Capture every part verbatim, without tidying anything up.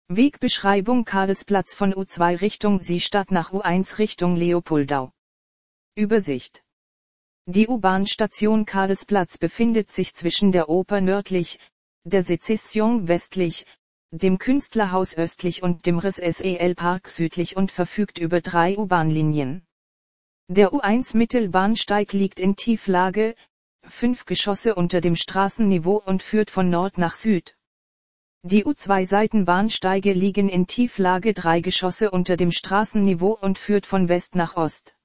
Wegbeschreibung Karlsplatz von U zwei Richtung Seestadt nach U eins Richtung Leopoldau. Übersicht. Die U-Bahn-Station Karlsplatz befindet sich zwischen der Oper nördlich, der Sezession westlich, dem Künstlerhaus östlich und dem R S E L-Park südlich und verfügt über drei U-Bahn-Linien. Der U eins Mittelbahnsteig liegt in Tieflage, fünf Geschosse unter dem Straßenniveau und führt von Nord nach Süd. Die U zwei Seitenbahnsteige liegen in Tieflage drei Geschosse unter dem Straßenniveau und führt von West nach Ost.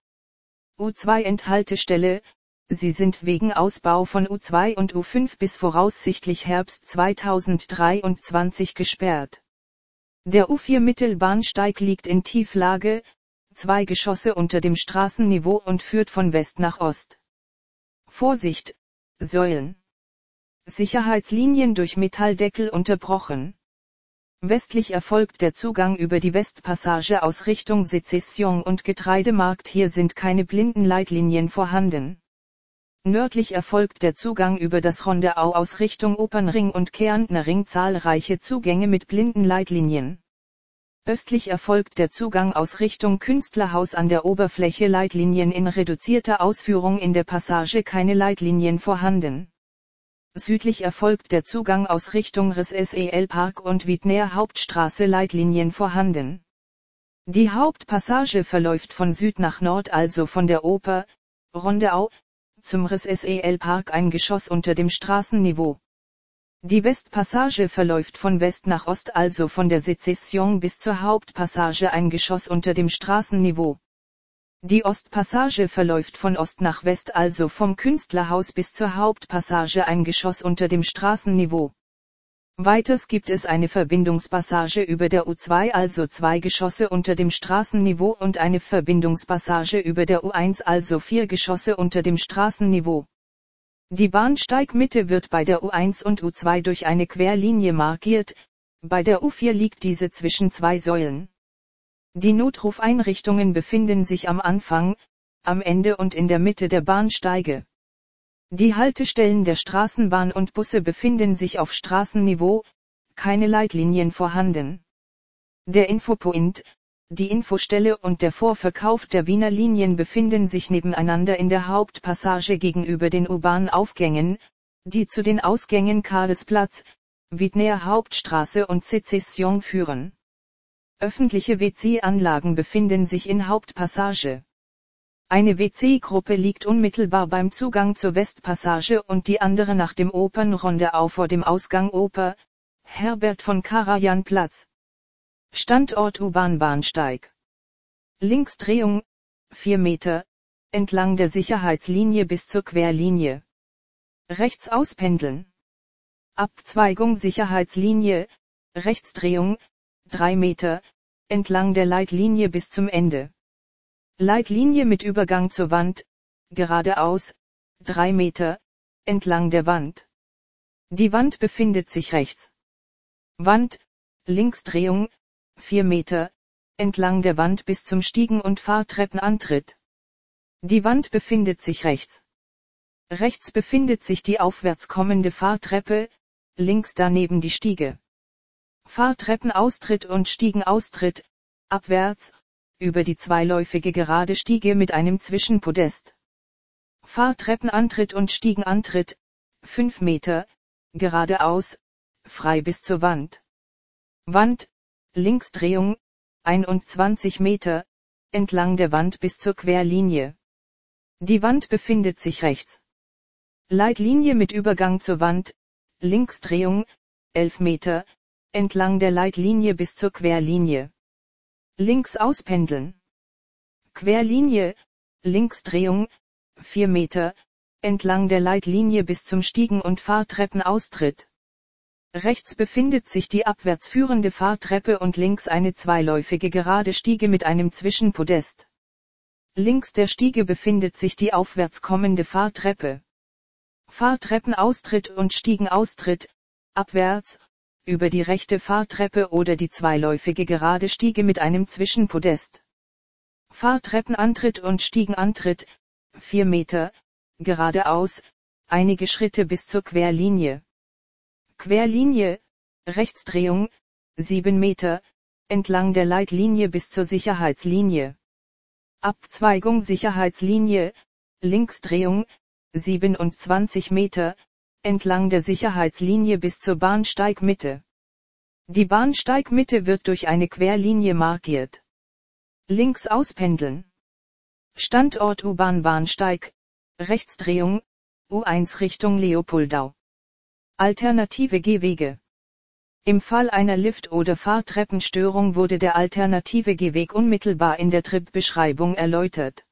U zwei Endhaltestelle, sie sind wegen Ausbau von U zwei und U fünf bis voraussichtlich Herbst zweitausenddreiundzwanzig gesperrt. Der U vier Mittelbahnsteig liegt in Tieflage, zwei Geschosse unter dem Straßenniveau und führt von West nach Ost. Vorsicht, Säulen. Sicherheitslinien durch Metalldeckel unterbrochen. Westlich erfolgt der Zugang über die Westpassage aus Richtung Sezession und Getreidemarkt, hier sind keine Blindenleitlinien vorhanden. Nördlich erfolgt der Zugang über das Rondeau aus Richtung Opernring und Kärntner Ring, zahlreiche Zugänge mit Blindenleitlinien. Östlich erfolgt der Zugang aus Richtung Künstlerhaus an der Oberfläche, Leitlinien in reduzierter Ausführung, in der Passage keine Leitlinien vorhanden. Südlich erfolgt der Zugang aus Richtung R S E L-Park und Wiedner Hauptstraße, Leitlinien vorhanden. Die Hauptpassage verläuft von Süd nach Nord, also von der Oper, Rondeau, zum R S E L-Park, ein Geschoss unter dem Straßenniveau. Die Westpassage verläuft von West nach Ost, also von der Sezession bis zur Hauptpassage, ein Geschoss unter dem Straßenniveau. Die Ostpassage verläuft von Ost nach West, also vom Künstlerhaus bis zur Hauptpassage, ein Geschoss unter dem Straßenniveau. Weiters gibt es eine Verbindungspassage über der U zwei, also zwei Geschosse unter dem Straßenniveau, und eine Verbindungspassage über der U eins, also vier Geschosse unter dem Straßenniveau. Die Bahnsteigmitte wird bei der U eins und U zwei durch eine Querlinie markiert, bei der U vier liegt diese zwischen zwei Säulen. Die Notrufeinrichtungen befinden sich am Anfang, am Ende und in der Mitte der Bahnsteige. Die Haltestellen der Straßenbahn und Busse befinden sich auf Straßenniveau, keine Leitlinien vorhanden. Der Infopoint, die Infostelle und der Vorverkauf der Wiener Linien befinden sich nebeneinander in der Hauptpassage gegenüber den U-Bahn-Aufgängen, die zu den Ausgängen Karlsplatz, Wiedner Hauptstraße und Sezession führen. Öffentliche W C-Anlagen befinden sich in Hauptpassage. Eine W C-Gruppe liegt unmittelbar beim Zugang zur Westpassage und die andere nach dem Opernrondeau vor dem Ausgang Oper, Herbert von Karajan Platz. Standort U-Bahn-Bahnsteig. Linksdrehung, vier Meter, entlang der Sicherheitslinie bis zur Querlinie. Rechts auspendeln. Abzweigung Sicherheitslinie, Rechtsdrehung, drei Meter, entlang der Leitlinie bis zum Ende. Leitlinie mit Übergang zur Wand, geradeaus, drei Meter, entlang der Wand. Die Wand befindet sich rechts. Wand, Linksdrehung, vier Meter, entlang der Wand bis zum Stiegen- und Fahrtreppenantritt. Die Wand befindet sich rechts. Rechts befindet sich die aufwärts kommende Fahrtreppe, links daneben die Stiege. Fahrtreppenaustritt und Stiegenaustritt, abwärts, über die zweiläufige gerade Stiege mit einem Zwischenpodest. Fahrtreppenantritt und Stiegenantritt, fünf Meter, geradeaus, frei bis zur Wand. Wand, Linksdrehung, einundzwanzig Meter, entlang der Wand bis zur Querlinie. Die Wand befindet sich rechts. Leitlinie mit Übergang zur Wand, Linksdrehung, elf Meter, entlang der Leitlinie bis zur Querlinie. Links auspendeln. Querlinie, Linksdrehung, vier Meter, entlang der Leitlinie bis zum Stiegen- und Fahrtreppenaustritt. Rechts befindet sich die abwärts führende Fahrtreppe und links eine zweiläufige gerade Stiege mit einem Zwischenpodest. Links der Stiege befindet sich die aufwärts kommende Fahrtreppe. Fahrtreppenaustritt und Stiegenaustritt, abwärts, über die rechte Fahrtreppe oder die zweiläufige gerade Stiege mit einem Zwischenpodest. Fahrtreppenantritt und Stiegenantritt, vier Meter, geradeaus, einige Schritte bis zur Querlinie. Querlinie, Rechtsdrehung, sieben Meter, entlang der Leitlinie bis zur Sicherheitslinie. Abzweigung Sicherheitslinie, Linksdrehung, siebenundzwanzig Meter, entlang der Sicherheitslinie bis zur Bahnsteigmitte. Die Bahnsteigmitte wird durch eine Querlinie markiert. Links auspendeln. Standort U-Bahn-Bahnsteig, Rechtsdrehung, U eins Richtung Leopoldau. Alternative Gehwege. Im Fall einer Lift- oder Fahrtreppenstörung wurde der alternative Gehweg unmittelbar in der Tripbeschreibung erläutert.